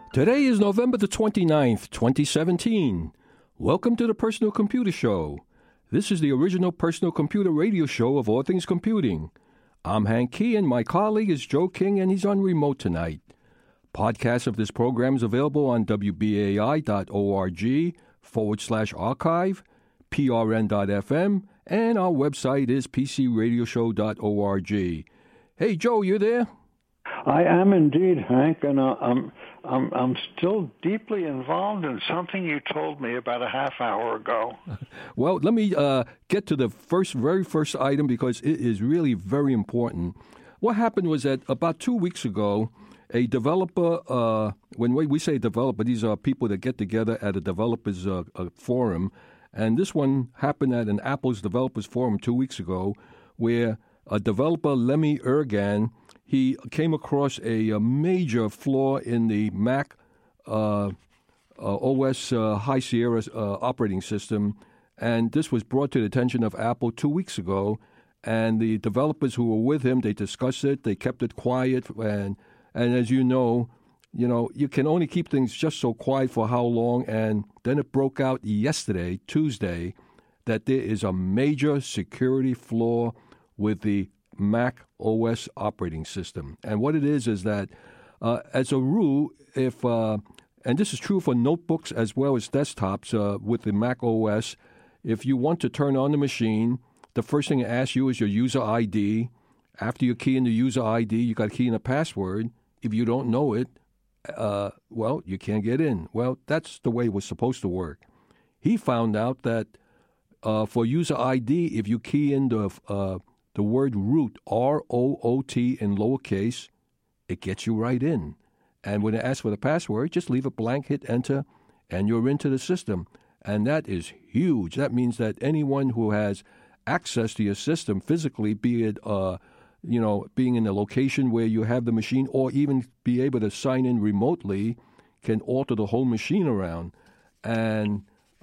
Today is November the 29th, 2017. Welcome to the Personal Computer Show. This is the original personal computer radio show of all things computing. I'm Hank Key, and my colleague is Joe King, and he's on remote tonight. Podcasts of this program is available on wbai.org/archive, prn.fm, and our website is pcradioshow.org. Hey, Joe, you there? I am indeed, Hank, and I'm still deeply involved in something you told me about a half hour ago. Well, let me get to the very first item because it is really very important. What happened was that about 2 weeks ago, a developer, when we say developer, these are people that get together at a developers forum, and this one happened at an Apple's developers forum 2 weeks ago, where a developer, Lemmy Ergan, he came across a major flaw in the Mac OS High Sierra operating system, and this was brought to the attention of Apple 2 weeks ago. And the developers who were with him, they discussed it, they kept it quiet, and as you know, you can only keep things just so quiet for how long. And then it broke out yesterday, Tuesday, that there is a major security flaw with the Mac OS operating system. And what it is that, as a rule, if and this is true for notebooks as well as desktops with the Mac OS, if you want to turn on the machine, the first thing it asks you is your user ID. After you key in the user ID, you got to key in a password. If you don't know it, well, you can't get in. Well, that's the way it was supposed to work. He found out that for user ID, if you key in the word root, R-O-O-T in lowercase, it gets you right in. And when it asks for the password, just leave it blank, hit enter, and you're into the system. And that is huge. That means that anyone who has access to your system physically, be it being in a location where you have the machine, or even be able to sign in remotely, can alter the whole machine around. And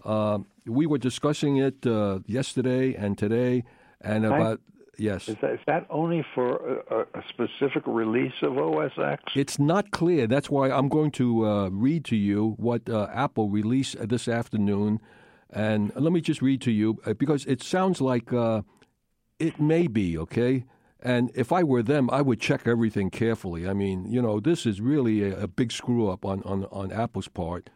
we were discussing it yesterday and today, and about... Yes. Is that only for a specific release of OS X? It's not clear. That's why I'm going to read to you what Apple released this afternoon. And let me just read to you, because it sounds like it may be, okay? And if I were them, I would check everything carefully. I mean, this is really a big screw-up on Apple's part.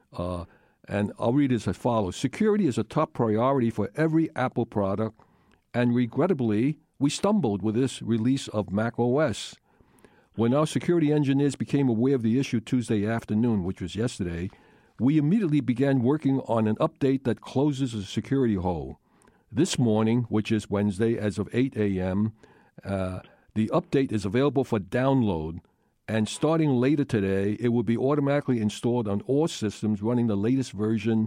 And I'll read this as follows. Security is a top priority for every Apple product. And regrettably, we stumbled with this release of Mac OS. When our security engineers became aware of the issue Tuesday afternoon, which was yesterday, we immediately began working on an update that closes the security hole. This morning, which is Wednesday, as of 8 a.m., the update is available for download, and starting later today, it will be automatically installed on all systems running the latest version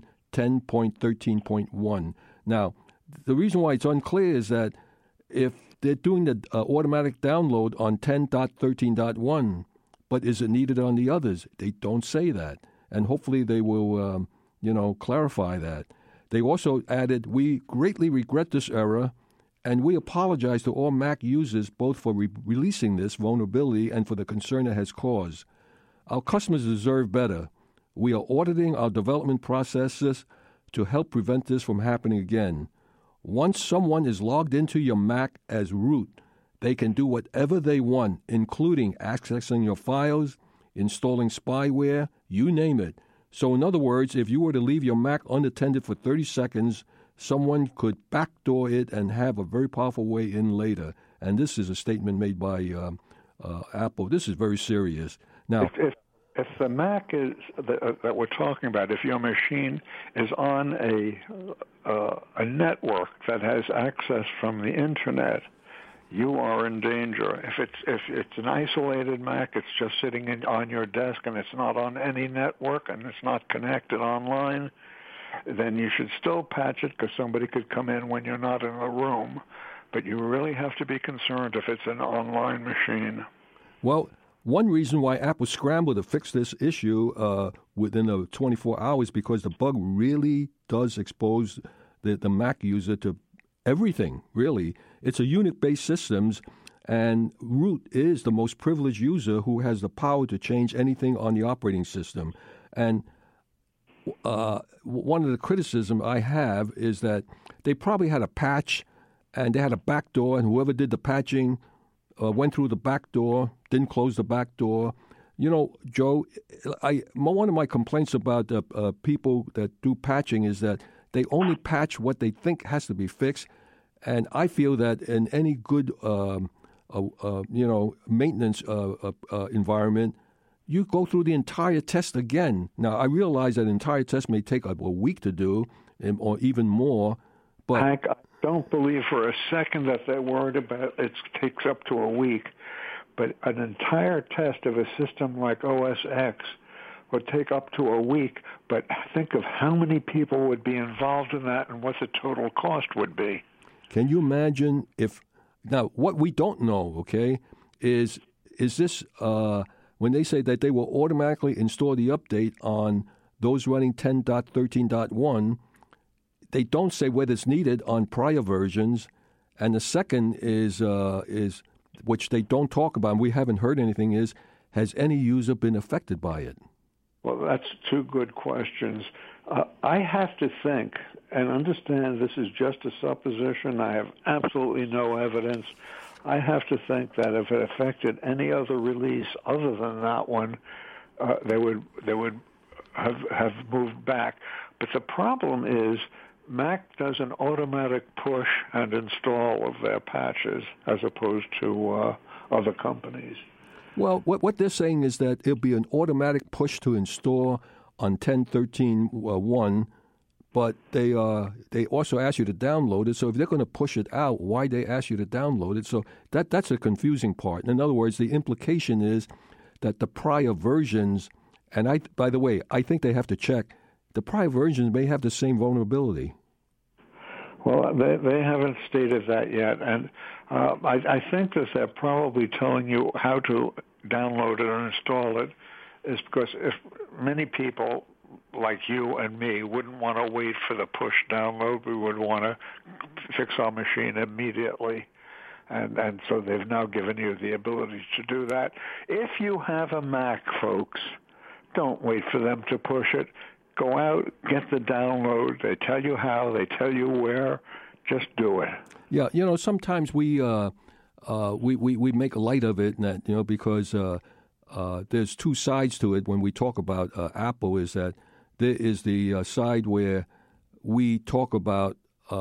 10.13.1. Now, the reason why it's unclear is that if they're doing the automatic download on 10.13.1, but is it needed on the others? They don't say that. And hopefully they will, clarify that. They also added, we greatly regret this error, and we apologize to all Mac users both for releasing this vulnerability and for the concern it has caused. Our customers deserve better. We are auditing our development processes to help prevent this from happening again. Once someone is logged into your Mac as root, they can do whatever they want, including accessing your files, installing spyware, you name it. So in other words, if you were to leave your Mac unattended for 30 seconds, someone could backdoor it and have a very powerful way in later. And this is a statement made by Apple. This is very serious. Now, if the Mac is that we're talking about, if your machine is on a network that has access from the internet, you are in danger. If it's an isolated Mac, it's just sitting on your desk and it's not on any network and it's not connected online, then you should still patch it because somebody could come in when you're not in the room. But you really have to be concerned if it's an online machine. Well, one reason why Apple scrambled to fix this issue within the 24 hours because the bug really does expose the Mac user to everything, really. It's a Unix-based systems, And root is the most privileged user who has the power to change anything on the operating system. And one of the criticism I have is that they probably had a patch and they had a back door, and whoever did the patching went through the back door, didn't close the back door. You know, Joe, one of my complaints about people that do patching is that they only patch what they think has to be fixed. And I feel that in any good, maintenance environment, you go through the entire test again. Now, I realize that an entire test may take a week to do, or even more. But Hank, I don't believe for a second that they're worried about it takes up to a week. But an entire test of a system like OS X would take up to a week. But think of how many people would be involved in that and what the total cost would be. Can you imagine if now what we don't know, okay, is this when they say that they will automatically install the update on those running 10.13.1, they don't say whether it's needed on prior versions, and the second is which they don't talk about, and we haven't heard anything, is has any user been affected by it? Well, that's two good questions. I have to think and understand this is just a supposition. I have absolutely no evidence. I have to think that if it affected any other release other than that one, they would have moved back. But the problem is Mac does an automatic push and install of their patches as opposed to other companies. Well, what they're saying is that it'll be an automatic push to install on 10.13.1, but they also ask you to download it. So if they're going to push it out, why they ask you to download it? So that's a confusing part. In other words, the implication is that the prior versions, and by the way, I think they have to check, the prior versions may have the same vulnerability. Well, they haven't stated that yet, and I think that they're probably telling you how to download it and install it is because if many people like you and me wouldn't want to wait for the push download, we would want to fix our machine immediately. And so they've now given you the ability to do that. If you have a Mac, folks, don't wait for them to push it. Go out, get the download. They tell you how, they tell you where. Just do it. Yeah, sometimes we make light of it, that because there's two sides to it when we talk about Apple. Is that there is the side where we talk about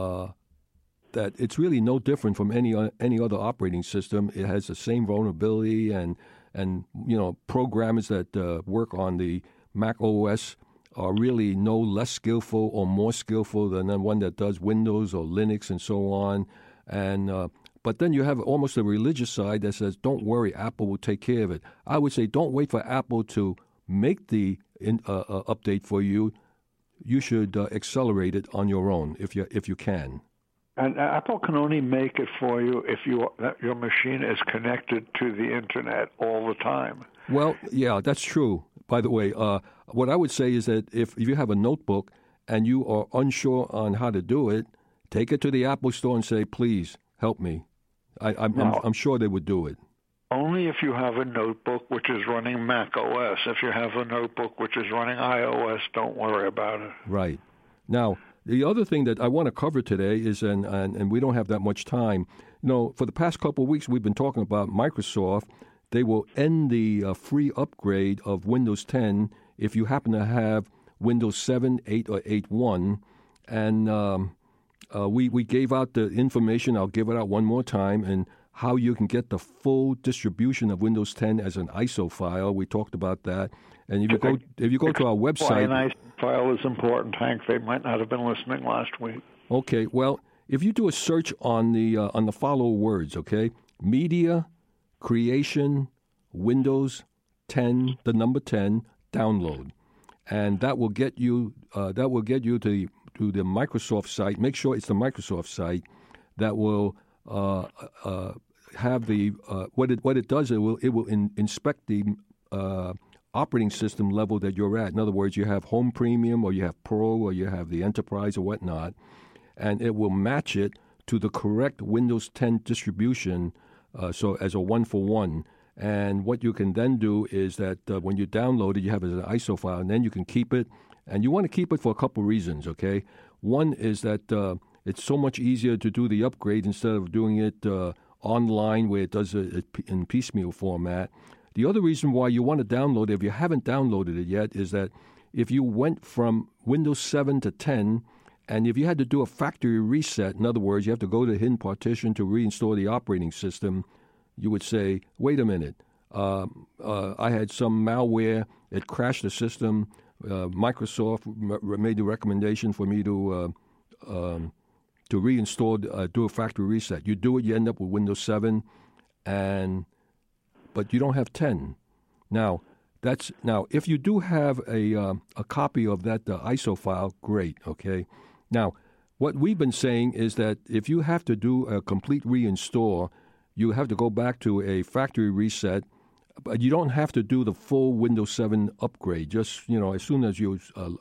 that it's really no different from any other operating system. It has the same vulnerability, and programmers that work on the Mac OS are really no less skillful or more skillful than the one that does Windows or Linux and so on. And but then you have almost a religious side that says, don't worry, Apple will take care of it. I would say don't wait for Apple to make the update for you. You should accelerate it on your own if you can. And Apple can only make it for you if your machine is connected to the Internet all the time. Well, yeah, that's true. By the way, what I would say is that if you have a notebook and you are unsure on how to do it, take it to the Apple Store and say, please, help me. I'm sure they would do it. Only if you have a notebook which is running Mac OS. If you have a notebook which is running iOS, don't worry about it. Right. Now, the other thing that I want to cover today is, and we don't have that much time, for the past couple of weeks we've been talking about Microsoft. They will end the free upgrade of Windows 10 if you happen to have Windows 7, 8, or 8.1. And we gave out the information. I'll give it out one more time, and how you can get the full distribution of Windows 10 as an ISO file. We talked about that. And if you go to our website, why an ISO file is important, Hank. They might not have been listening last week. Okay. Well, if you do a search on the following words, okay, media, creation, Windows 10, the number 10, download, and that will get you to the Microsoft site. Make sure it's the Microsoft site that will have the what it does. It will inspect the operating system level that you're at. In other words, you have Home Premium, or you have Pro, or you have the Enterprise, or whatnot, and it will match it to the correct Windows 10 distribution so as a one-for-one. And what you can then do is that when you download it, you have it as an ISO file, and then you can keep it. And you want to keep it for a couple reasons, okay? One is that it's so much easier to do the upgrade instead of doing it online where it does it in piecemeal format. The other reason why you want to download it, if you haven't downloaded it yet, is that if you went from Windows 7 to 10, and if you had to do a factory reset, in other words, you have to go to the hidden partition to reinstall the operating system, you would say, wait a minute, I had some malware, it crashed the system, Microsoft made the recommendation for me to reinstall, do a factory reset. You do it, you end up with Windows 7, but you don't have 10. Now, if you do have a copy of that ISO file, great, okay? Now, what we've been saying is that if you have to do a complete reinstall, you have to go back to a factory reset, but you don't have to do the full Windows 7 upgrade. Just, as soon as you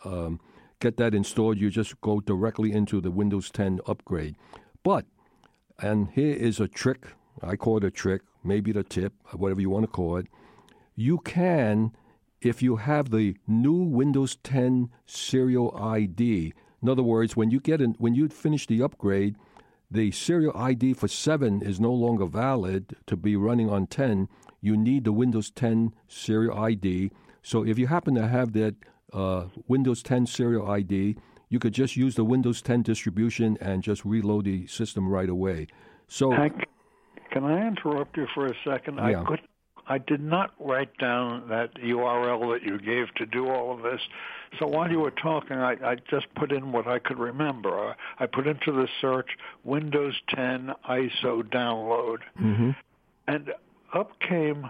get that installed, you just go directly into the Windows 10 upgrade. But, and here is a trick, I call it a trick, maybe the tip, whatever you want to call it. You can, if you have the new Windows 10 serial ID, in other words, when you finish the upgrade, the serial ID for 7 is no longer valid to be running on 10. You need the Windows 10 serial ID. So if you happen to have that Windows 10 serial ID, you could just use the Windows 10 distribution and just reload the system right away. So, Hank, can I interrupt you for a second? Yeah. I did not write down that URL that you gave to do all of this. So while you were talking, I just put in what I could remember. I put into the search Windows 10 ISO download. Mm-hmm. And up came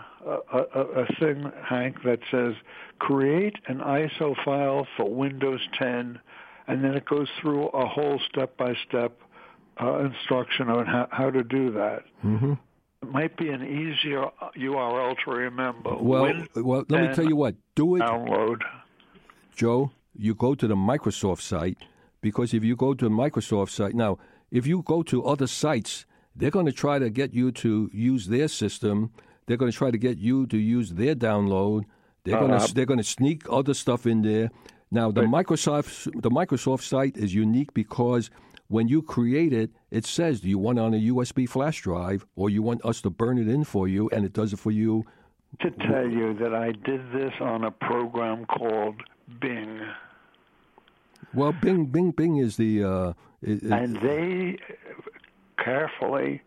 a thing, Hank, that says create an ISO file for Windows 10, and then it goes through a whole step-by-step instruction on how to do that. Mm-hmm. It might be an easier URL to remember. Well, let me tell you what. Do it. Download. Joe, you go to the Microsoft site, because if you go to the Microsoft site, now, if you go to other sites, they're going to try to get you to use their system. They're going to try to get you to use their download. They're going to sneak other stuff in there. Now, the Microsoft site is unique because when you create it, it says, do you want it on a USB flash drive, or you want us to burn it in for you, and it does it for you. To tell you that I did this on a program called Bing. Well, Bing is the... and they carefully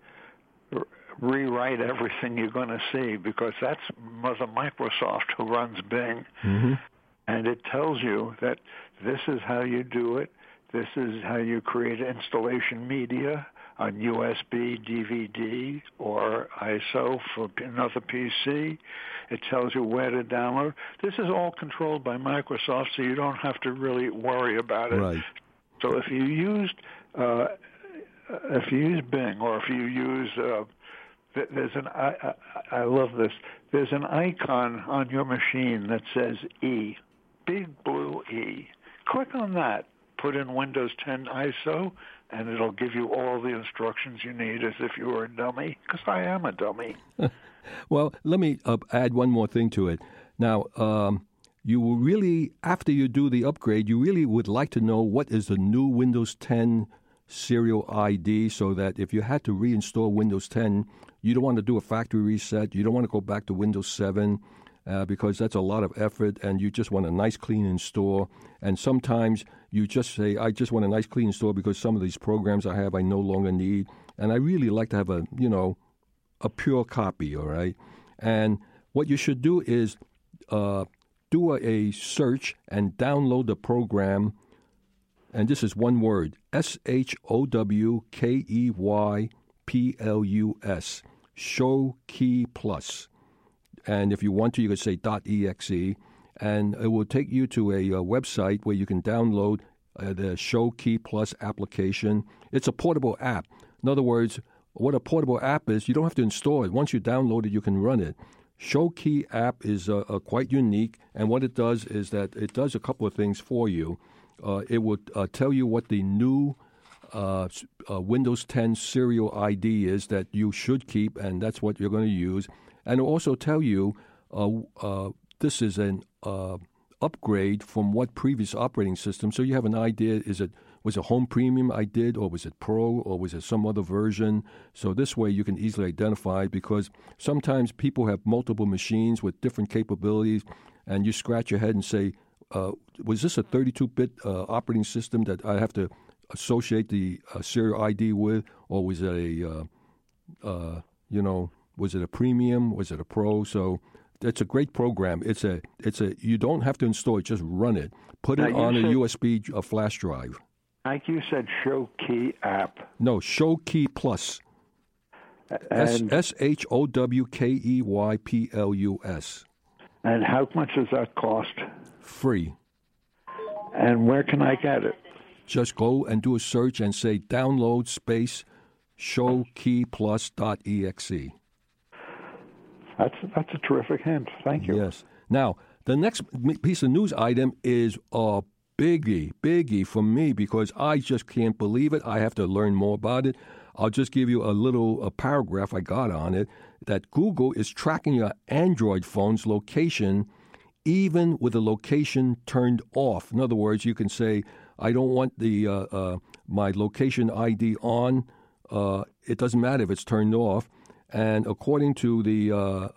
rewrite everything you're going to see, because that's Mother Microsoft who runs Bing. Mm-hmm. And it tells you that this is how you do it. This is how you create installation media on USB, DVD, or ISO for another PC. It tells you where to download. This is all controlled by Microsoft, so you don't have to really worry about it. Right. So if you use Bing, or if you use I love this. There's an icon on your machine that says E, big blue E. Click on that. Put in Windows 10 ISO, and it'll give you all the instructions you need as if you were a dummy, because I am a dummy. Well, let me add one more thing to it. Now, you will really, after you do the upgrade, you really would like to know what is the new Windows 10 serial ID, so that if you had to reinstall Windows 10, you don't want to do a factory reset, you don't want to go back to Windows 7, because that's a lot of effort, and you just want a nice, clean install. And sometimes you just say, I just want a nice, clean install because some of these programs I have I no longer need, and I really like to have a pure copy, all right? And what you should do is do a search and download the program, and this is one word, SHOWKEYPLUS, Showkey Plus. And if you want to, you could say .exe, and it will take you to a website where you can download the Showkey Plus application. It's a portable app. In other words, what a portable app is, you don't have to install it. Once you download it, you can run it. Showkey app is quite unique, and what it does is that it does a couple of things for you. It will tell you what the new Windows 10 serial ID is that you should keep, and that's what you're going to use. And it'll also tell you this is an upgrade from what previous operating system. So you have an idea, was it Home Premium I did, or was it Pro, or was it some other version? So this way you can easily identify, because sometimes people have multiple machines with different capabilities, and you scratch your head and say, was this a 32-bit operating system that I have to associate the serial ID with, or was it was it a Premium, was it a Pro? So it's a great program. It's a you don't have to install it, just run it. Put it on a USB flash drive. Like you said, ShowKey app. No, ShowKey Plus. ShowKeyPlus. And how much does that cost? Free. And where can I get it? Just go and do a search and say download space ShowKeyPlus.exe. That's a terrific hint. Thank you. Yes. Now, the next piece of news item is a biggie for me, because I just can't believe it. I have to learn more about it. I'll just give you a paragraph I got on it, that Google is tracking your Android phone's location even with the location turned off. In other words, you can say, I don't want my location ID on. It doesn't matter if it's turned off. And according to the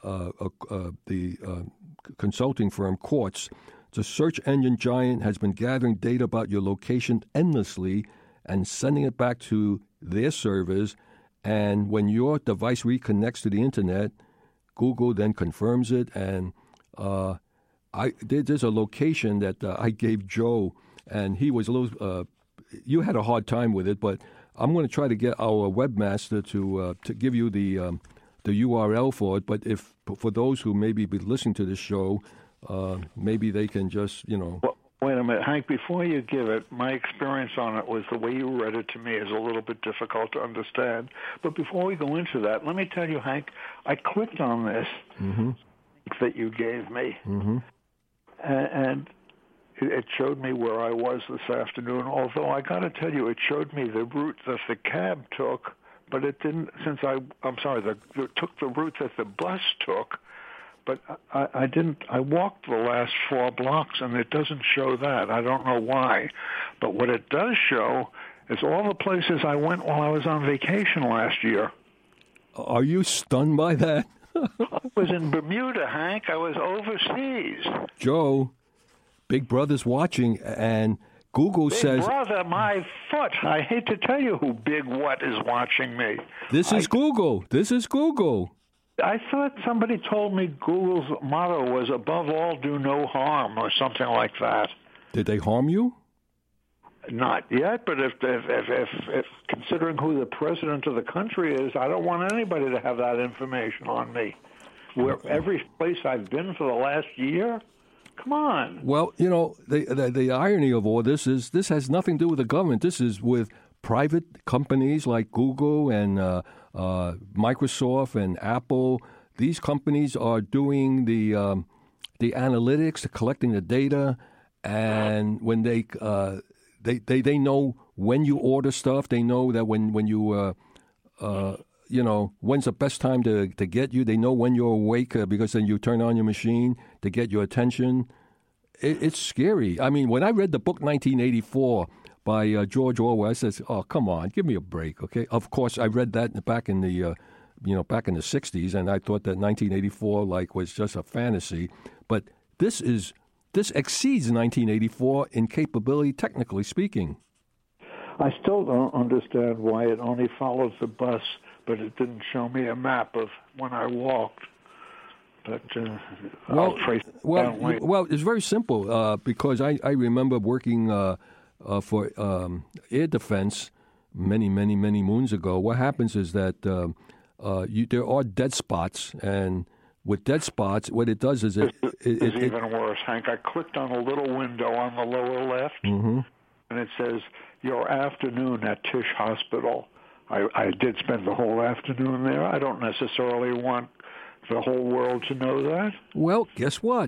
consulting firm Quartz, the search engine giant has been gathering data about your location endlessly and sending it back to their servers. And when your device reconnects to the internet, Google then confirms it. And there's a location that I gave Joe, and he was a little. You had a hard time with it, but I'm going to try to get our webmaster to give you the URL for it. But if for those who maybe be listening to this show, maybe they can just Well, wait a minute, Hank. Before you give it, my experience on it was the way you read it to me is a little bit difficult to understand. But before we go into that, let me tell you, Hank, I clicked on this that you gave me, and it showed me where I was this afternoon. Although I got to tell you, it showed me the route that the cab took, but it didn't. It took the route that the bus took. But I didn't. I walked the last 4 blocks, and it doesn't show that. I don't know why. But what it does show is all the places I went while I was on vacation last year. Are you stunned by that? I was in Bermuda, Hank. I was overseas. Joe, Big Brother's watching, and Google says... Big Brother, my foot. I hate to tell you who Big What is watching me. This is Google. This is Google. I thought somebody told me Google's motto was above all, do no harm, or something like that. Did they harm you? Not yet, but if considering who the president of the country is, I don't want anybody to have that information on me. Every place I've been for the last year, come on. Well, the irony of all this is this has nothing to do with the government. This is with private companies like Google and Microsoft and Apple. These companies are doing the analytics, collecting the data, and when they know when you order stuff. They know that when you when's the best time to get you. They know when you're awake because then you turn on your machine to get your attention. It's scary. I mean, when I read the book 1984 by George Orwell, I said, "Oh, come on, give me a break, okay?" Of course, I read that back in the back in the 60s, and I thought that 1984 was just a fantasy. But this exceeds 1984 in capability, technically speaking. I still don't understand why it only follows the bus, but it didn't show me a map of when I walked. But I'll trace it down later. Well, it's very simple because I remember working for air defense many moons ago. What happens is that there are dead spots, and with dead spots, what it does is it's even worse, Hank. I clicked on a little window on the lower left, and it says, your afternoon at Tisch Hospital. I did spend the whole afternoon there. I don't necessarily want the whole world to know that. Well, guess what?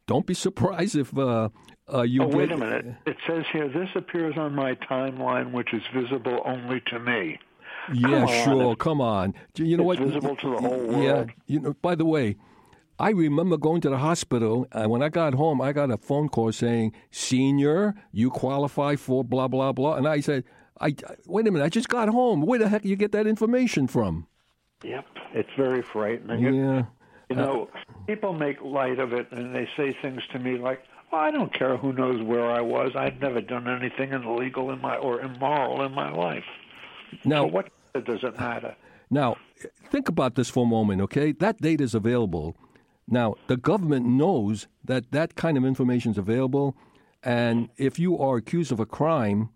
don't be surprised if you wait a minute. It says here, this appears on my timeline, which is visible only to me. Yeah, sure. Come on. You know what? Visible to the whole world. Yeah. You know, by the way, I remember going to the hospital, and when I got home, I got a phone call saying, "Senior, you qualify for blah, blah, blah." And I said, wait a minute, I just got home. Where the heck do you get that information from? Yep. It's very frightening. Yeah. You know, people make light of it, and they say things to me like, well, I don't care who knows where I was. I've never done anything illegal or immoral in my life. Now, so what does it matter? Now, think about this for a moment, okay? That data is available. Now, the government knows that that kind of information is available, and if you are accused of a crime,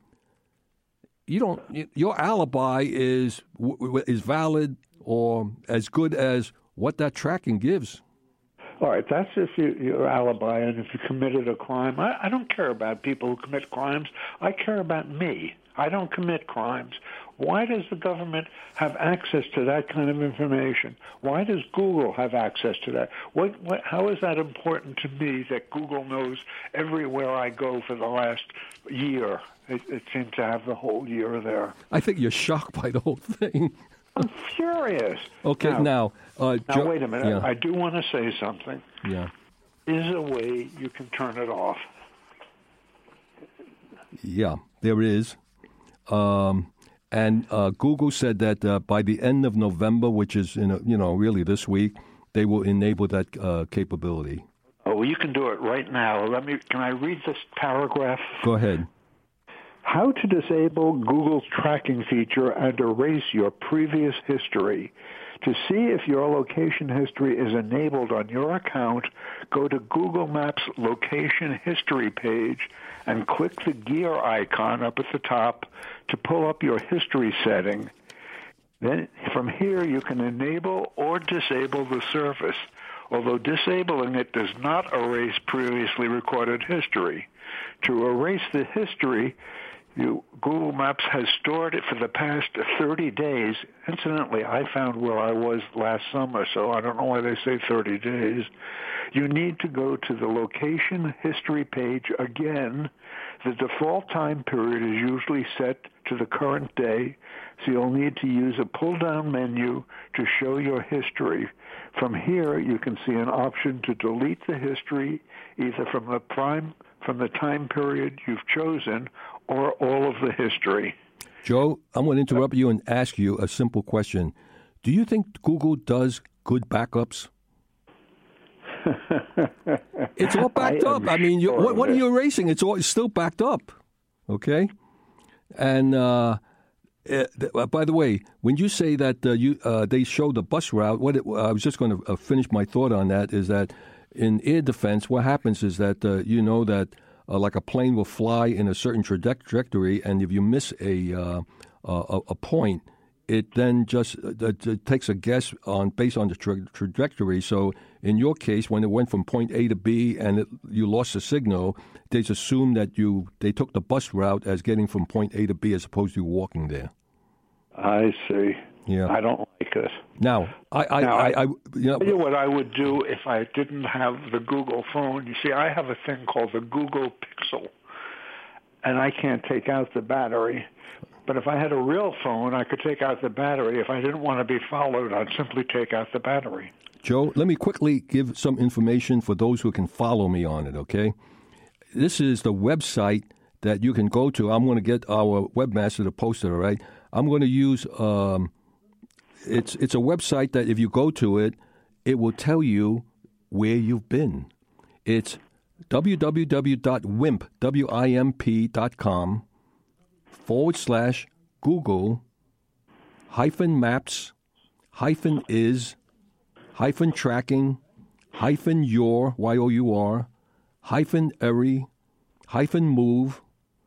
your alibi is valid or as good as what that tracking gives. All right, that's if your alibi and if you committed a crime. I don't care about people who commit crimes. I care about me. I don't commit crimes. Why does the government have access to that kind of information? Why does Google have access to that? How is that important to me that Google knows everywhere I go for the last year? It seems to have the whole year there. I think you're shocked by the whole thing. I'm furious. Okay, now wait a minute. Yeah. I do want to say something. Yeah. Is a way you can turn it off? Yeah, there is. And Google said that by the end of November, which is really this week, they will enable that capability. Oh, well, you can do it right now. Can I read this paragraph? Go ahead. How to disable Google's tracking feature and erase your previous history. To see if your location history is enabled on your account, go to Google Maps location history page and click the gear icon up at the top to pull up your history setting. Then from here you can enable or disable the service, although disabling it does not erase previously recorded history. To erase the history, Google Maps has stored it for the past 30 days. Incidentally, I found where I was last summer, so I don't know why they say 30 days. You need to go to the location history page again. The default time period is usually set to the current day, so you'll need to use a pull-down menu to show your history. From here, you can see an option to delete the history, either from the time period you've chosen or all of the history. Joe, I'm going to interrupt you and ask you a simple question. Do you think Google does good backups? It's all backed up. I mean, what are you erasing? It's still backed up. Okay? And by the way, when you say that they show the bus route, I was just going to finish my thought on that, is that in air defense, what happens is that that like a plane will fly in a certain trajectory, and if you miss a point, it then just takes a guess based on the trajectory. So in your case, when it went from point A to B and you lost the signal, they just assume that they took the bus route as getting from point A to B as opposed to walking there. I see. Yeah. I don't like it. Now, I'll tell you what I would do if I didn't have the Google phone. You see, I have a thing called the Google Pixel, and I can't take out the battery. But if I had a real phone, I could take out the battery. If I didn't want to be followed, I'd simply take out the battery. Joe, let me quickly give some information for those who can follow me on it, okay? This is the website that you can go to. I'm going to get our webmaster to post it, all right? I'm going to use it's a website that if you go to it, it will tell you where you've been. It's www.wimp.com/Google -maps-is-tracking -your YOUR -eri -move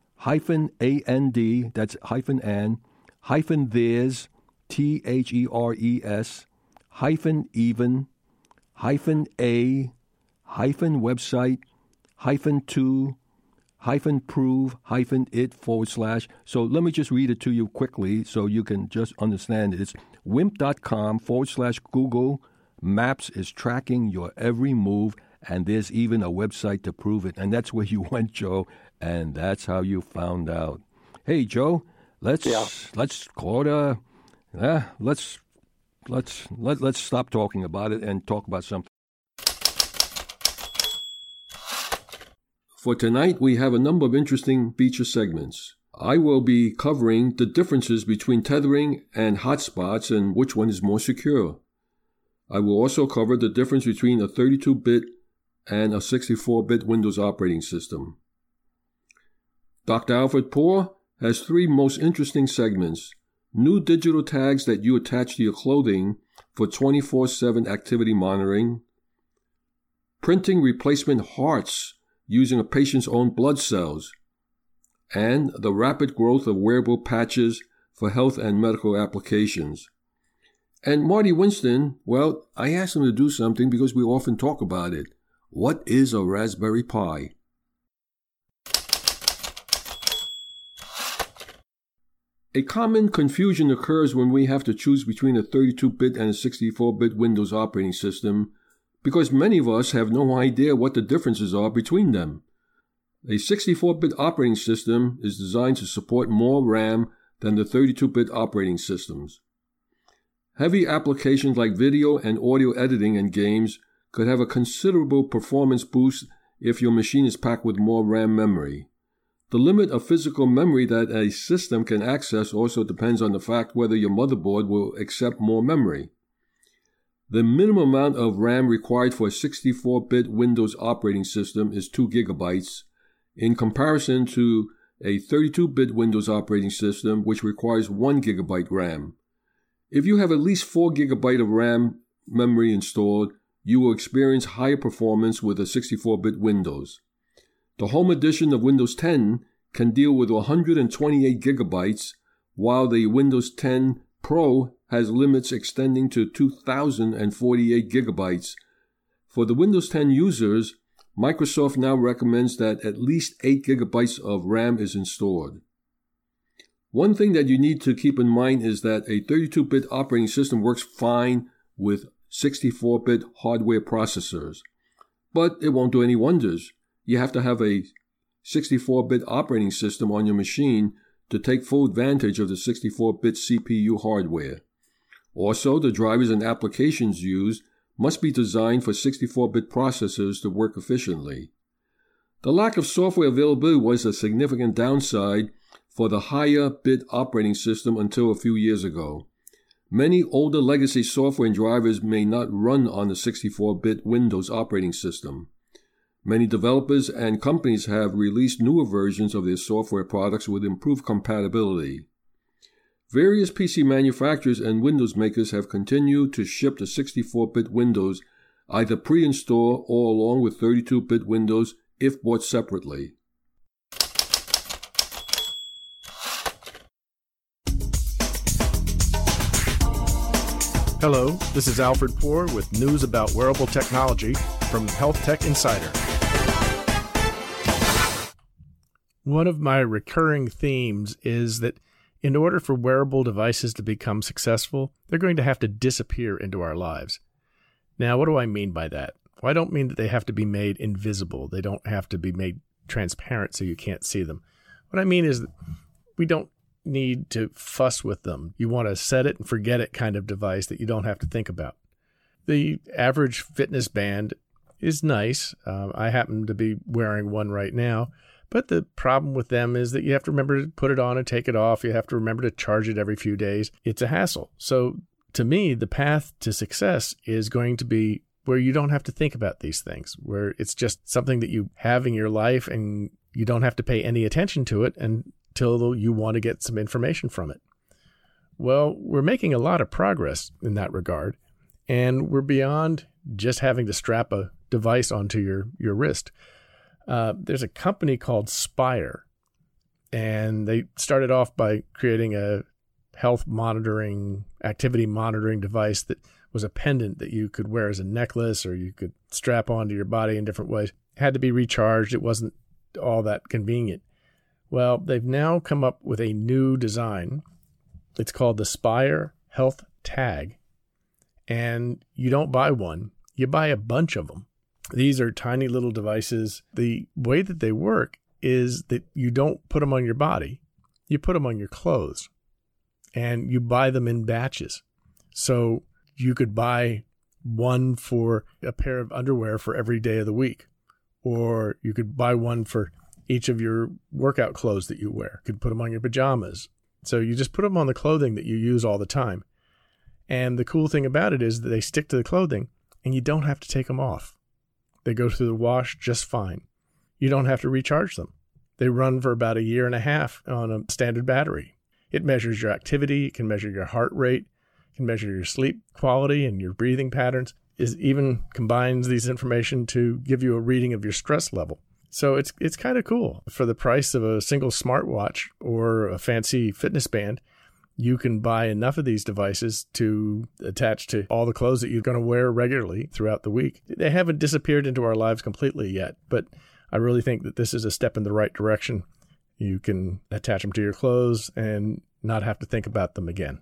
-and that's -and -theirs THERES -even -a -website -to -prove -it / So let me just read it to you quickly so you can just understand it. It's wimp.com /Google Maps is tracking your every move and there's even a website to prove it. And that's where you went, Joe, and that's how you found out. Hey, Joe, let's call it let's stop talking about it and talk about something. For tonight, we have a number of interesting feature segments. I will be covering the differences between tethering and hotspots and which one is more secure. I will also cover the difference between a 32-bit and a 64-bit Windows operating system. Dr. Alfred Poor has 3 most interesting segments: new digital tags that you attach to your clothing for 24/7 activity monitoring, printing replacement hearts using a patient's own blood cells, and the rapid growth of wearable patches for health and medical applications. And Marty Winston, well, I asked him to do something because we often talk about it. What is a Raspberry Pi? A common confusion occurs when we have to choose between a 32-bit and a 64-bit Windows operating system, because many of us have no idea what the differences are between them. A 64-bit operating system is designed to support more RAM than the 32-bit operating systems. Heavy applications like video and audio editing and games could have a considerable performance boost if your machine is packed with more RAM memory. The limit of physical memory that a system can access also depends on the fact whether your motherboard will accept more memory. The minimum amount of RAM required for a 64-bit Windows operating system is 2 gigabytes, in comparison to a 32-bit Windows operating system, which requires 1 gigabyte RAM. If you have at least 4 gigabyte of RAM memory installed, you will experience higher performance with a 64-bit Windows. The Home Edition of Windows 10 can deal with 128 gigabytes, while the Windows 10 Pro has limits extending to 2,048 gigabytes. For the Windows 10 users, Microsoft now recommends that at least 8 gigabytes of RAM is installed. One thing that you need to keep in mind is that a 32-bit operating system works fine with 64-bit hardware processors, but it won't do any wonders. You have to have a 64-bit operating system on your machine to take full advantage of the 64-bit CPU hardware. Also, the drivers and applications used must be designed for 64-bit processors to work efficiently. The lack of software availability was a significant downside for the higher bit operating system until a few years ago. Many older legacy software and drivers may not run on the 64-bit Windows operating system. Many developers and companies have released newer versions of their software products with improved compatibility. Various PC manufacturers and Windows makers have continued to ship the 64-bit Windows either pre-installed or along with 32-bit Windows if bought separately. Hello, this is Alfred Poor with news about wearable technology from Health Tech Insider. One of my recurring themes is that in order for wearable devices to become successful, they're going to have to disappear into our lives. Now, what do I mean by that? Well, I don't mean that they have to be made invisible. They don't have to be made transparent so you can't see them. What I mean is that we don't need to fuss with them. You want a set it and forget it kind of device that you don't have to think about. The average fitness band is nice. I happen to be wearing one right now, but the problem with them is that you have to remember to put it on and take it off. You have to remember to charge it every few days. It's a hassle. So to me, the path to success is going to be where you don't have to think about these things, where it's just something that you have in your life and you don't have to pay any attention to it until you want to get some information from it. Well, we're making a lot of progress in that regard, and we're beyond just having to strap a device onto your wrist. There's a company called Spire, and they started off by creating a health monitoring, activity monitoring device that was a pendant that you could wear as a necklace or you could strap onto your body in different ways. It had to be recharged. It wasn't all that convenient. Well, they've now come up with a new design. It's called the Spire Health Tag. And you don't buy one, you buy a bunch of them. These are tiny little devices. The way that they work is that you don't put them on your body. You put them on your clothes, and you buy them in batches. So you could buy one for a pair of underwear for every day of the week, or you could buy one for each of your workout clothes that you wear. You could put them on your pajamas. So you just put them on the clothing that you use all the time. And the cool thing about it is that they stick to the clothing, and you don't have to take them off. They go through the wash just fine. You don't have to recharge them. They run for about 1.5 years on a standard battery. It measures your activity. It can measure your heart rate. It can measure your sleep quality and your breathing patterns. It even combines these information to give you a reading of your stress level. So it's kind of cool. For the price of a single smartwatch or a fancy fitness band, you can buy enough of these devices to attach to all the clothes that you're going to wear regularly throughout the week. They haven't disappeared into our lives completely yet, but I really think that this is a step in the right direction. You can attach them to your clothes and not have to think about them again.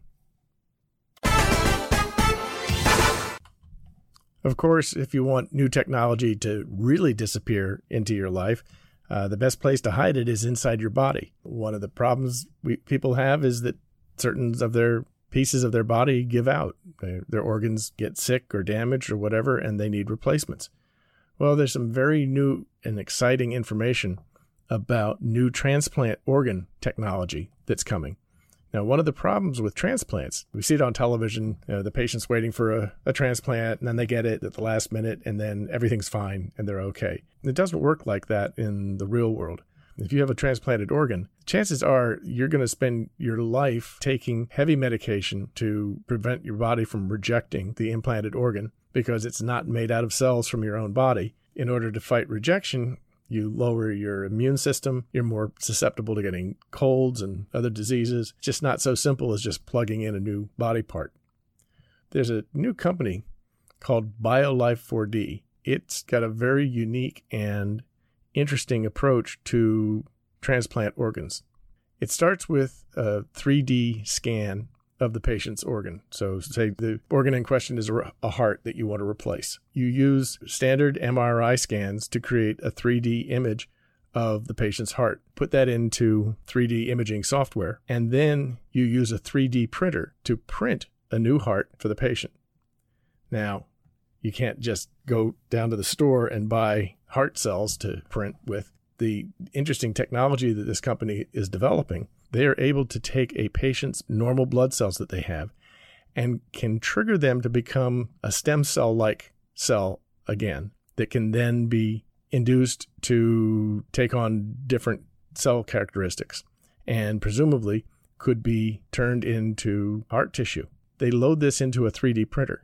Of course, if you want new technology to really disappear into your life, the best place to hide it is inside your body. One of the problems people have is that certain of their pieces of their body give out. Their organs get sick or damaged or whatever, and they need replacements. Well, there's some very new and exciting information about new transplant organ technology that's coming. Now, one of the problems with transplants, we see it on television, the patient's waiting for a transplant, and then they get it at the last minute, and then everything's fine, and they're okay. It doesn't work like that in the real world. If you have a transplanted organ, chances are you're going to spend your life taking heavy medication to prevent your body from rejecting the implanted organ because it's not made out of cells from your own body. In order to fight rejection, you lower your immune system. You're more susceptible to getting colds and other diseases. It's just not so simple as just plugging in a new body part. There's a new company called BioLife4D. It's got a very unique and interesting approach to transplant organs. It starts with a 3D scan of the patient's organ. So say the organ in question is a heart that you want to replace. You use standard MRI scans to create a 3D image of the patient's heart. Put that into 3D imaging software, and then you use a 3D printer to print a new heart for the patient. Now, you can't just go down to the store and buy heart cells to print with. The interesting technology that this company is developing, they are able to take a patient's normal blood cells that they have and can trigger them to become a stem cell-like cell again that can then be induced to take on different cell characteristics and presumably could be turned into heart tissue. They load this into a 3D printer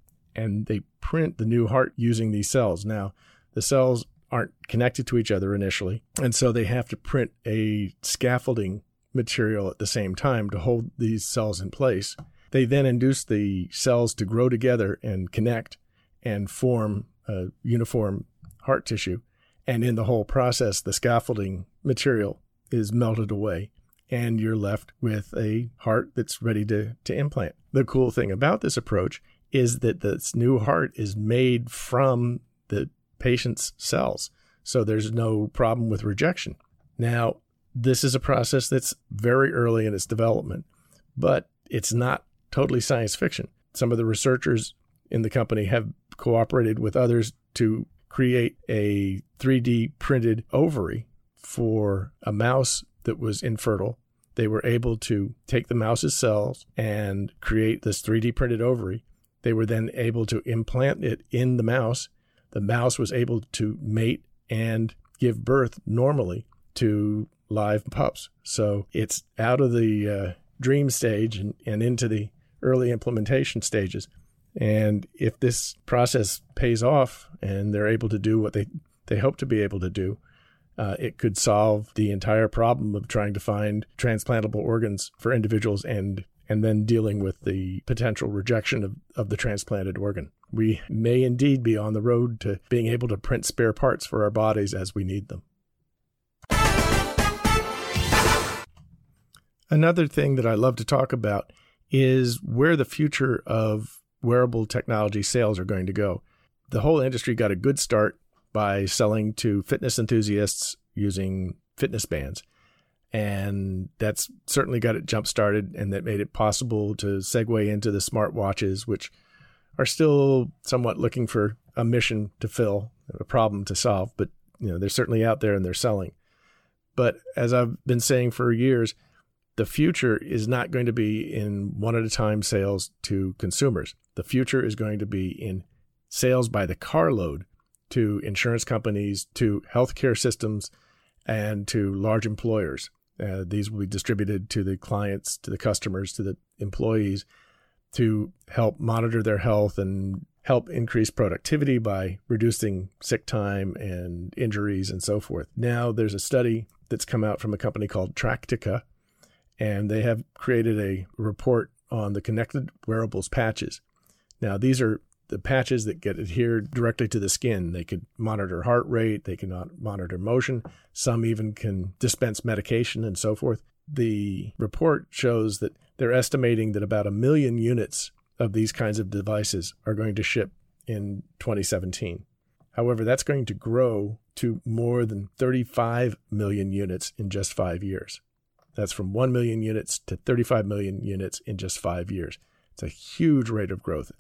and they print the new heart using these cells. Now, the cells aren't connected to each other initially, and so they have to print a scaffolding material at the same time to hold these cells in place. They then induce the cells to grow together and connect and form a uniform heart tissue. And in the whole process, the scaffolding material is melted away, and you're left with a heart that's ready to implant. The cool thing about this approach is that this new heart is made from the patient's cells, so there's no problem with rejection. Now, this is a process that's very early in its development, but it's not totally science fiction. Some of the researchers in the company have cooperated with others to create a 3D printed ovary for a mouse that was infertile. They were able to take the mouse's cells and create this 3D printed ovary. They were then able to implant it in the mouse. The mouse was able to mate and give birth normally to live pups. So it's out of the dream stage and into the early implementation stages. And if this process pays off and they're able to do what they hope to be able to do, it could solve the entire problem of trying to find transplantable organs for individuals and then dealing with the potential rejection of the transplanted organ. We may indeed be on the road to being able to print spare parts for our bodies as we need them. Another thing that I love to talk about is where the future of wearable technology sales are going to go. The whole industry got a good start by selling to fitness enthusiasts using fitness bands. And that's certainly got it jump-started, and that made it possible to segue into the smartwatches, which are still somewhat looking for a mission to fill, a problem to solve. But they're certainly out there and they're selling. But as I've been saying for years, the future is not going to be in one-at-a-time sales to consumers. The future is going to be in sales by the carload to insurance companies, to healthcare systems, and to large employers. These will be distributed to the clients, to the customers, to the employees to help monitor their health and help increase productivity by reducing sick time and injuries and so forth. Now there's a study that's come out from a company called Tractica, and they have created a report on the connected wearables patches. Now these are the patches that get adhered directly to the skin. They could monitor heart rate, they can monitor motion, some even can dispense medication and so forth. The report shows that they're estimating that about 1 million units of these kinds of devices are going to ship in 2017. However, that's going to grow to more than 35 million units in just 5 years. That's from 1 million units to 35 million units in just 5 years. It's a huge rate of growth.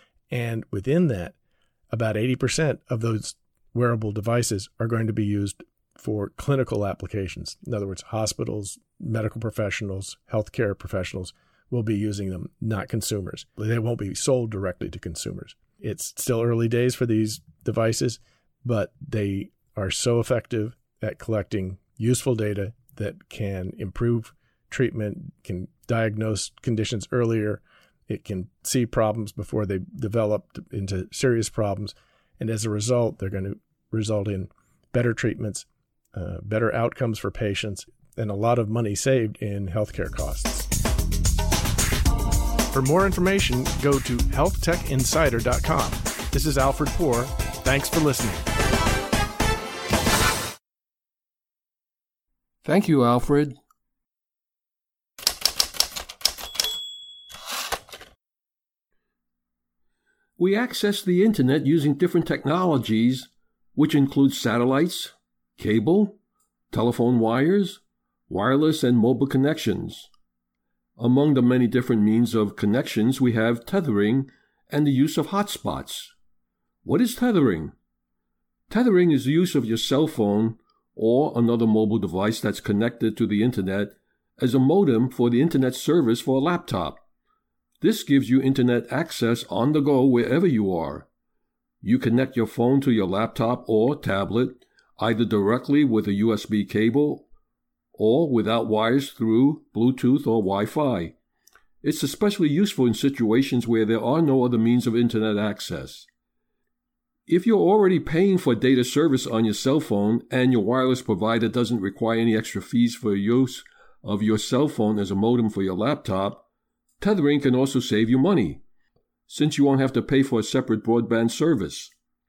And within that, about 80% of those wearable devices are going to be used for clinical applications. In other words, hospitals, medical professionals, healthcare professionals will be using them, not consumers. They won't be sold directly to consumers. It's still early days for these devices, but they are so effective at collecting useful data that can improve treatment, can diagnose conditions earlier. It can see problems before they develop into serious problems. And as a result, they're going to result in better treatments, better outcomes for patients, and a lot of money saved in healthcare costs. For more information, go to healthtechinsider.com. This is Alfred Poor. Thanks for listening. Thank you, Alfred. We access the internet using different technologies, which include satellites, cable, telephone wires, wireless and mobile connections. Among the many different means of connections, we have tethering and the use of hotspots. What is tethering? Tethering is the use of your cell phone or another mobile device that's connected to the internet as a modem for the internet service for a laptop. This gives you internet access on the go wherever you are. You connect your phone to your laptop or tablet either directly with a USB cable or without wires through Bluetooth or Wi-Fi. It's especially useful in situations where there are no other means of internet access. If you're already paying for data service on your cell phone and your wireless provider doesn't require any extra fees for use of your cell phone as a modem for your laptop, tethering can also save you money, since you won't have to pay for a separate broadband service.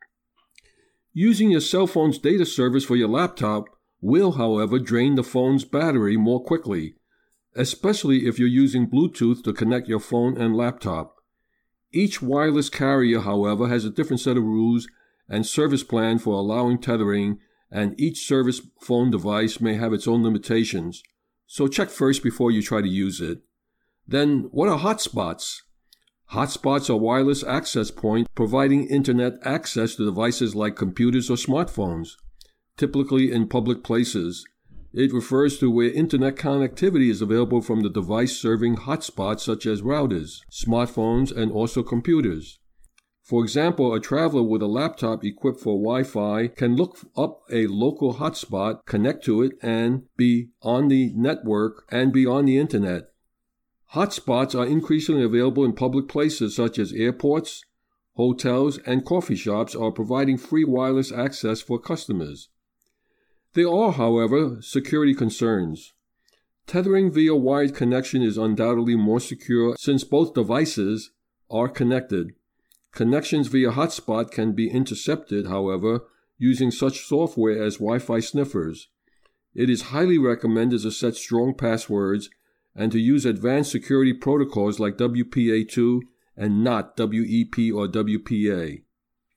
Using your cell phone's data service for your laptop will, however, drain the phone's battery more quickly, especially if you're using Bluetooth to connect your phone and laptop. Each wireless carrier, however, has a different set of rules and service plan for allowing tethering, and each service phone device may have its own limitations, so check first before you try to use it. Then, what are hotspots? Hotspots are wireless access points providing internet access to devices like computers or smartphones, typically in public places. It refers to where internet connectivity is available from the device serving hotspots such as routers, smartphones, and also computers. For example, a traveler with a laptop equipped for Wi-Fi can look up a local hotspot, connect to it, and be on the network and be on the internet. Hotspots are increasingly available in public places such as airports, hotels, and coffee shops are providing free wireless access for customers. There are, however, security concerns. Tethering via wired connection is undoubtedly more secure since both devices are connected. Connections via hotspot can be intercepted, however, using such software as Wi-Fi sniffers. It is highly recommended to set strong passwords and to use advanced security protocols like WPA2 and not WEP or WPA.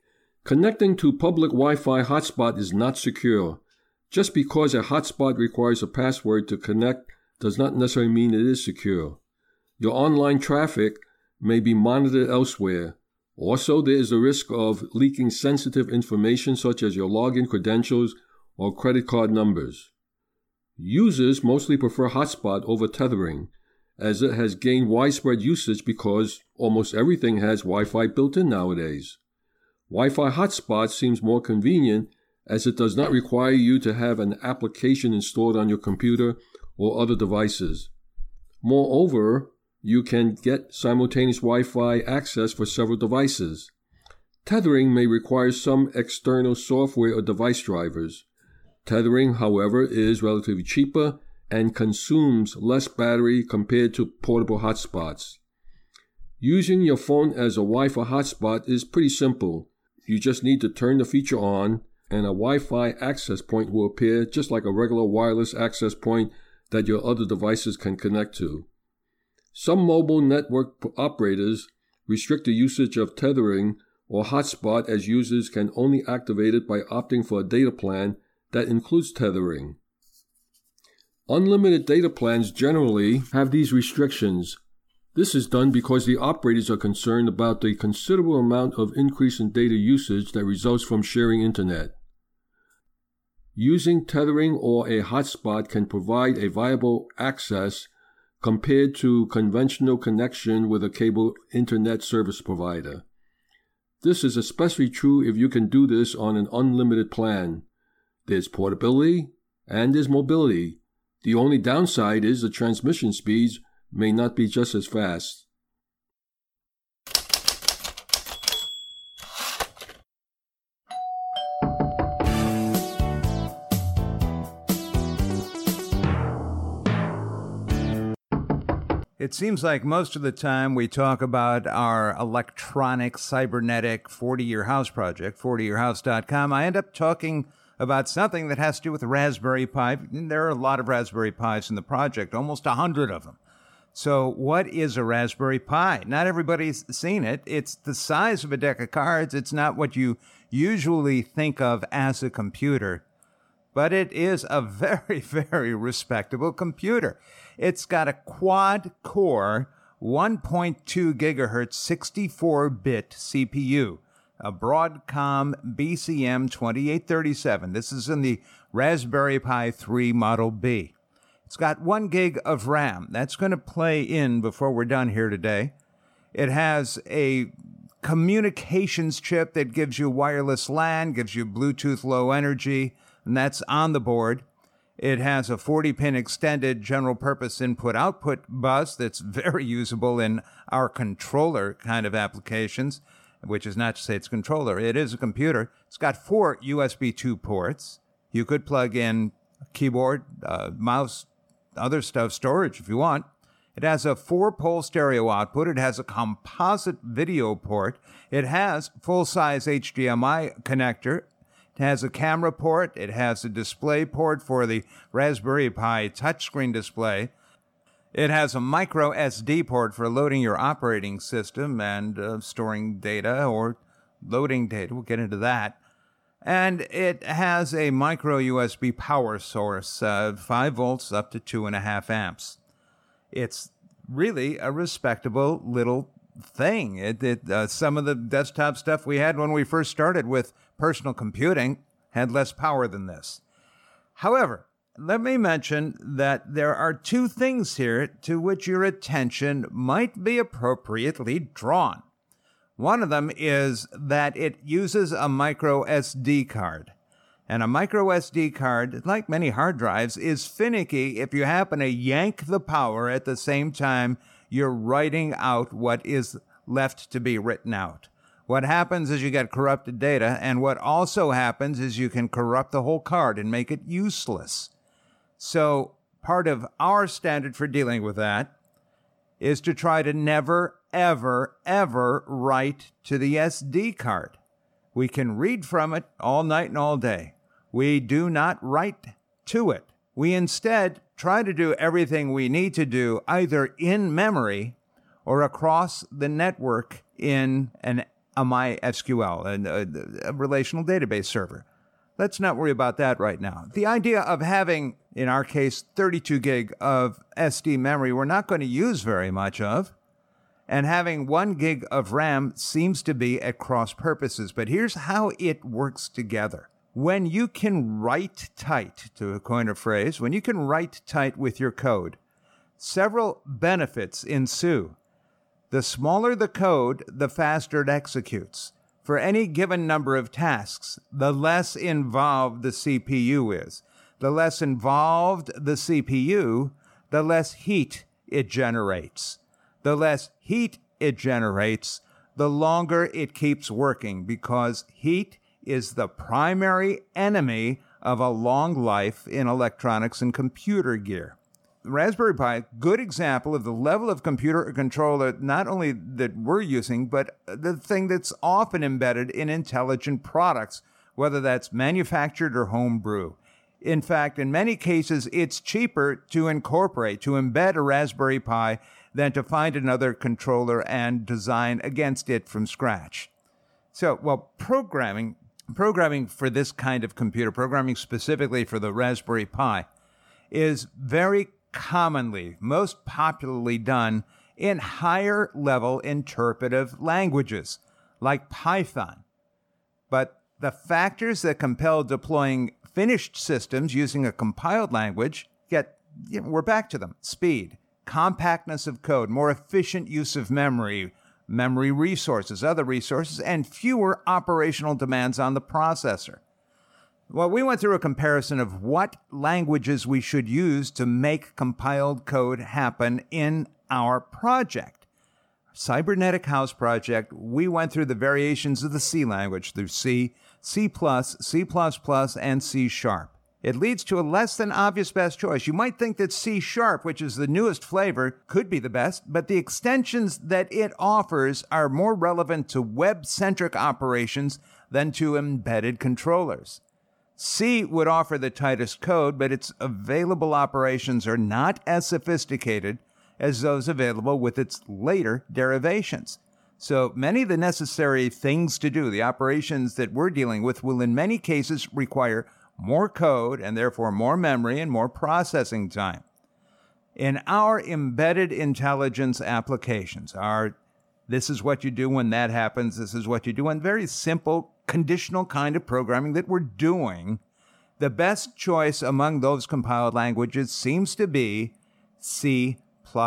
Connecting to public Wi-Fi hotspot is not secure. Just because a hotspot requires a password to connect does not necessarily mean it is secure. Your online traffic may be monitored elsewhere. Also, there is a risk of leaking sensitive information such as your login credentials or credit card numbers. Users mostly prefer hotspot over tethering, as it has gained widespread usage because almost everything has Wi-Fi built in nowadays. Wi-Fi hotspot seems more convenient as it does not require you to have an application installed on your computer or other devices. Moreover, you can get simultaneous Wi-Fi access for several devices. Tethering may require some external software or device drivers. Tethering, however, is relatively cheaper and consumes less battery compared to portable hotspots. Using your phone as a Wi-Fi hotspot is pretty simple. You just need to turn the feature on, and a Wi-Fi access point will appear just like a regular wireless access point that your other devices can connect to. Some mobile network operators restrict the usage of tethering or hotspot, as users can only activate it by opting for a data plan that includes tethering. Unlimited data plans generally have these restrictions. This is done because the operators are concerned about the considerable amount of increase in data usage that results from sharing internet. Using tethering or a hotspot can provide a viable access compared to conventional connection with a cable internet service provider. This is especially true if you can do this on an unlimited plan. There's portability and there's mobility. The only downside is the transmission speeds may not be just as fast. It seems like most of the time we talk about our electronic, cybernetic 40-year house project, 40yearhouse.com. I end up talking about something that has to do with the Raspberry Pi. There are a lot of Raspberry Pis in the project, almost 100 of them. So what is a Raspberry Pi? Not everybody's seen it. It's the size of a deck of cards. It's not what you usually think of as a computer, but it is a very, very respectable computer. It's got a quad-core 1.2 gigahertz 64-bit CPU, a Broadcom BCM 2837. This is in the Raspberry Pi 3 Model B. It's got 1 gig of RAM. That's going to play in before we're done here today. It has a communications chip that gives you wireless LAN, gives you Bluetooth low energy, and that's on the board. It has a 40-pin extended general-purpose input-output bus that's very usable in our controller kind of applications, which is not to say it's a controller. It is a computer. It's got 4 USB 2 ports. You could plug in a keyboard, mouse, other stuff, storage if you want. It has a 4-pole stereo output. It has a composite video port. It has full-size HDMI connector. It has a camera port. It has a display port for the Raspberry Pi touchscreen display. It has a micro SD port for loading your operating system and storing data or loading data. We'll get into that. And it has a micro USB power source, 5 volts up to 2.5 amps. It's really a respectable little thing. Some of the desktop stuff we had when we first started with personal computing had less power than this. However, let me mention that there are 2 things here to which your attention might be appropriately drawn. One of them is that it uses a micro SD card. And a micro SD card, like many hard drives, is finicky if you happen to yank the power at the same time you're writing out what is left to be written out. What happens is you get corrupted data, and what also happens is you can corrupt the whole card and make it useless. So part of our standard for dealing with that is to try to never, ever, ever write to the SD card. We can read from it all night and all day. We do not write to it. We instead try to do everything we need to do either in memory or across the network in an a MySQL, a relational database server. Let's not worry about that right now. The idea of having, in our case, 32 gig of SD memory we're not going to use very much of, and having 1 gig of RAM seems to be at cross purposes. But here's how it works together. When you can write tight, to coin a phrase, when you can write tight with your code, several benefits ensue. The smaller the code, the faster it executes. For any given number of tasks, the less involved the CPU is. The less involved the CPU, the less heat it generates. The less heat it generates, the longer it keeps working, because heat is the primary enemy of a long life in electronics and computer gear. Raspberry Pi, good example of the level of computer controller not only that we're using, but the thing that's often embedded in intelligent products, whether that's manufactured or homebrew. In fact, in many cases, it's cheaper to incorporate, to embed a Raspberry Pi than to find another controller and design against it from scratch. So, well, programming for this kind of computer, programming specifically for the Raspberry Pi, is very commonly, most popularly done in higher level interpretive languages like Python. But the factors that compel deploying finished systems using a compiled language we're back to them. Speed, compactness of code, more efficient use of memory resources, other resources, and fewer operational demands on the processor. Well, we went through a comparison of what languages we should use to make compiled code happen in our project. Cybernetic House project, we went through the variations of the C language through C, C++, C++, and C#. It leads to a less than obvious best choice. You might think that C#, which is the newest flavor, could be the best, but the extensions that it offers are more relevant to web-centric operations than to embedded controllers. C would offer the tightest code, but its available operations are not as sophisticated as those available with its later derivations. So many of the necessary things to do, the operations that we're dealing with, will in many cases require more code and therefore more memory and more processing time. In our embedded intelligence applications, this is what you do when that happens, this is what you do, and very simple conditional kind of programming that we're doing, the best choice among those compiled languages seems to be C++.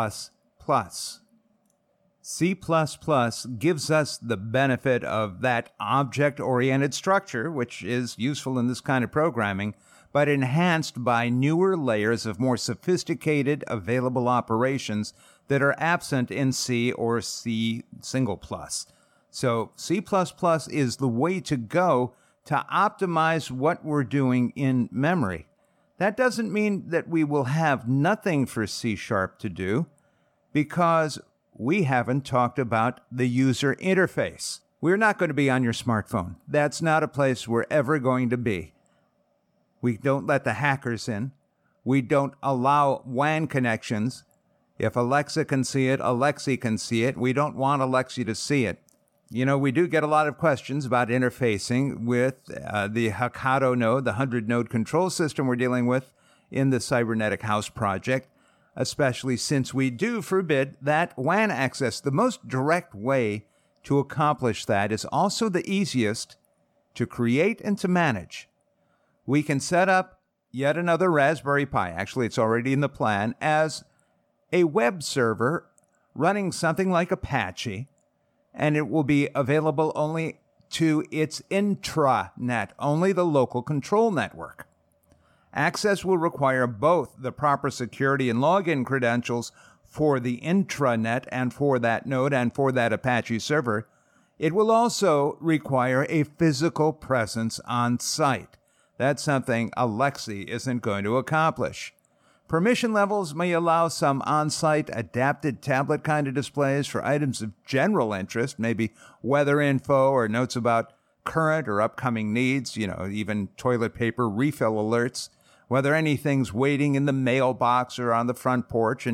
C++ gives us the benefit of that object-oriented structure, which is useful in this kind of programming, but enhanced by newer layers of more sophisticated available operations that are absent in C or C++. So C++ is the way to go to optimize what we're doing in memory. That doesn't mean that we will have nothing for C# to do, because we haven't talked about the user interface. We're not going to be on your smartphone. That's not a place we're ever going to be. We don't let the hackers in. We don't allow WAN connections. If Alexa can see it, Alexi can see it. We don't want Alexi to see it. You know, we do get a lot of questions about interfacing with the Hakato node, the 100-node control system we're dealing with in the Cybernetic House project, especially since we do forbid that WAN access. The most direct way to accomplish that is also the easiest to create and to manage. We can set up yet another Raspberry Pi, actually it's already in the plan, as a web server running something like Apache, and it will be available only to its intranet, only the local control network. Access will require both the proper security and login credentials for the intranet and for that node and for that Apache server. It will also require a physical presence on site. That's something Alexi isn't going to accomplish. Permission levels may allow some on-site adapted tablet kind of displays for items of general interest, maybe weather info or notes about current or upcoming needs, even toilet paper refill alerts, whether anything's waiting in the mailbox or on the front porch, and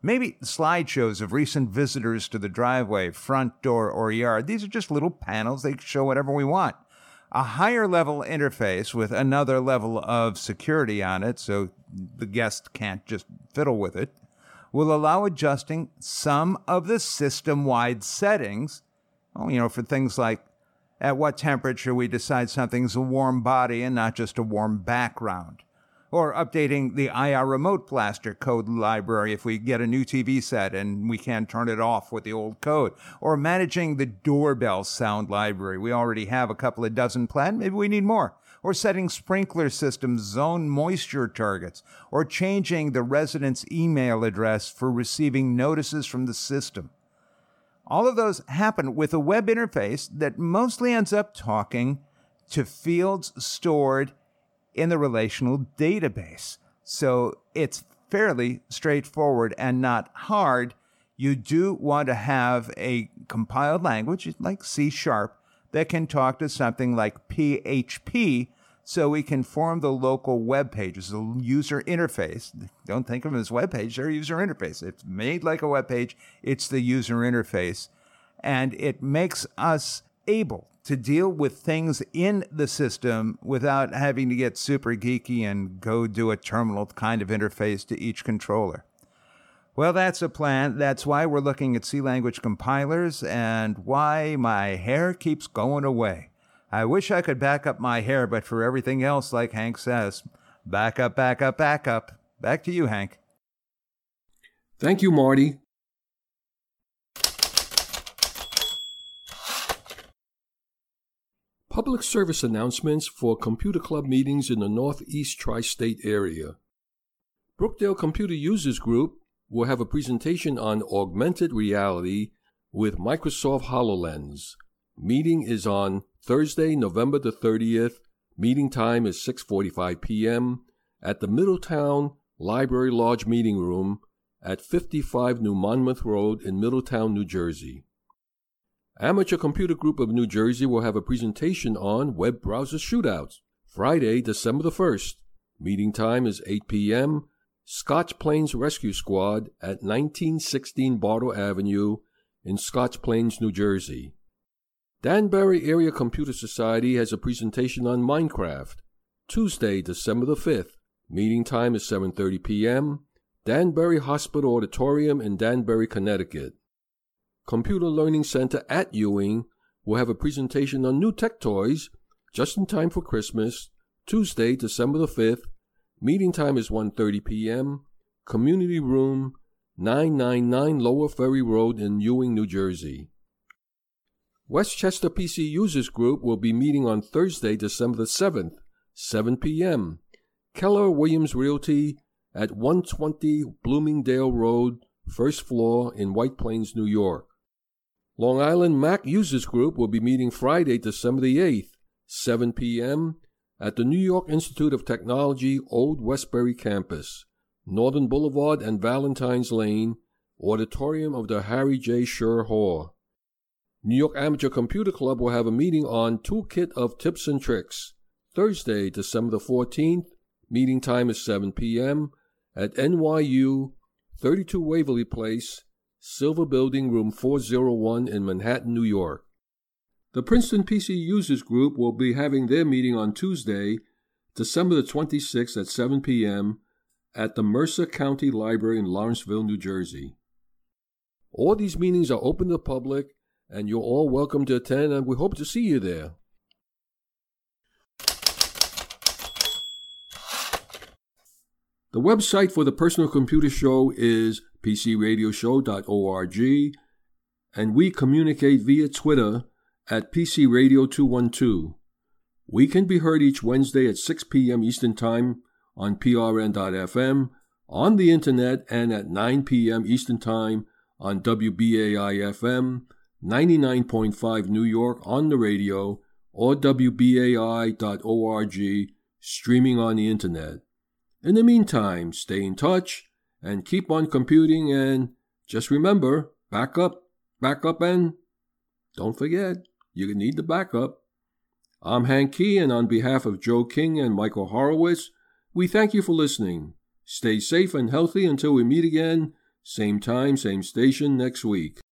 Maybe slideshows of recent visitors to the driveway, front door, or yard. These are just little panels. They show whatever we want. A higher level interface with another level of security on it, so the guest can't just fiddle with it, will allow adjusting some of the system-wide settings, for things like at what temperature we decide something's a warm body and not just a warm background, or updating the IR remote blaster code library if we get a new TV set and we can't turn it off with the old code, or managing the doorbell sound library. We already have a couple of dozen planned, maybe we need more, or setting sprinkler systems zone moisture targets, or changing the resident's email address for receiving notices from the system. All of those happen with a web interface that mostly ends up talking to fields stored in the relational database. So it's fairly straightforward and not hard. You do want to have a compiled language like C# that can talk to something like PHP, so we can form the local web pages, the user interface. Don't think of them as web pages, they're user interface. It's made like a web page, it's the user interface. And it makes us able to deal with things in the system without having to get super geeky and go do a terminal kind of interface to each controller. Well, that's a plan. That's why we're looking at C language compilers and why my hair keeps going away. I wish I could back up my hair, but for everything else, like Hank says, back up, back up, back up. Back to you, Hank. Thank you, Marty. Public service announcements for Computer Club meetings in the Northeast Tri-State area. Brookdale Computer Users Group will have a presentation on augmented reality with Microsoft HoloLens. Meeting is on Thursday, November the 30th. Meeting time is 6:45 p.m. at the Middletown Library Lodge Meeting Room at 55 New Monmouth Road in Middletown, New Jersey. Amateur Computer Group of New Jersey will have a presentation on web browser shootouts, Friday, December the 1st. Meeting time is 8 p.m. Scotch Plains Rescue Squad at 1916 Bartow Avenue in Scotch Plains, New Jersey. Danbury Area Computer Society has a presentation on Minecraft, Tuesday, December the 5th. Meeting time is 7:30 p.m. Danbury Hospital Auditorium in Danbury, Connecticut. Computer Learning Center at Ewing will have a presentation on new tech toys just in time for Christmas, Tuesday, December the 5th. Meeting time is 1:30 p.m. Community Room, 999 Lower Ferry Road in Ewing, New Jersey. Westchester PC Users Group will be meeting on Thursday, December the 7th, 7 p.m. Keller Williams Realty at 120 Bloomingdale Road, first floor in White Plains, New York. Long Island Mac Users Group will be meeting Friday, December the 8th, 7 p.m. at the New York Institute of Technology Old Westbury Campus, Northern Boulevard and Valentine's Lane, auditorium of the Harry J. Scher Hall. New York Amateur Computer Club will have a meeting on Toolkit of Tips and Tricks, Thursday, December the 14th. Meeting time is 7 p.m. at NYU, 32 Waverly Place, Silver Building, room 401 in Manhattan, New York. The Princeton PC Users Group will be having their meeting on Tuesday, December the 26th at 7 p.m. at the Mercer County Library in Lawrenceville, New Jersey. All these meetings are open to the public, and you're all welcome to attend, and we hope to see you there. The website for the Personal Computer Show is pcradioshow.org, and we communicate via Twitter at PCRadio212. We can be heard each Wednesday at 6 p.m. Eastern Time on PRN.FM, on the Internet, and at 9 p.m. Eastern Time on WBAI-FM, 99.5 New York on the radio, or WBAI.org, streaming on the Internet. In the meantime, stay in touch and keep on computing, and just remember, back up, and don't forget, you need the backup. I'm Hank Key, and on behalf of Joe King and Michael Horowitz, we thank you for listening. Stay safe and healthy until we meet again. Same time, same station next week.